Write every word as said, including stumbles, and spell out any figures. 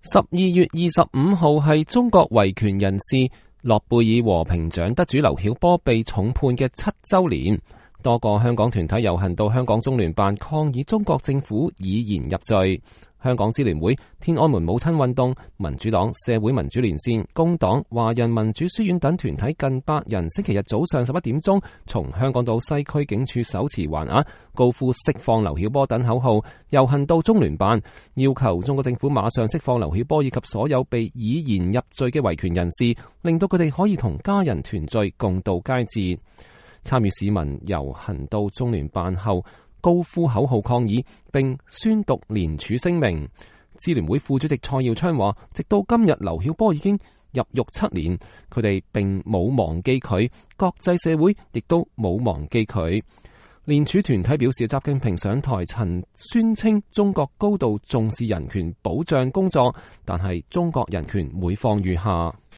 十二月二十五號係中國維權人士諾貝爾和平獎得主劉曉波被重判嘅七週年，多個香港團體遊行到香港中聯辦抗議中國政府以言入罪。香港支聯會、天安門母親運動、民主黨、社會民主連線、工黨、華人民主書院等團體近百人星期日早上十一點鐘從香港島西區警署手持橫額高呼釋放劉曉波等口號，遊行到中聯辦，要求中國政府馬上釋放劉曉波以及所有被以言入罪嘅維權人士，令到佢哋可以同家人團聚，共度佳節。參與市民遊行到中聯辦後，高呼口號抗議，並宣讀聯署聲明。支聯會副主席蔡耀昌話，直到今日劉曉波已經入獄七年，佢哋並冇忘記佢，國際社會亦都冇忘記佢。聯署團體表示，習近平上台曾宣稱中國高度重視人權保障工作，但係中國人權每況愈下。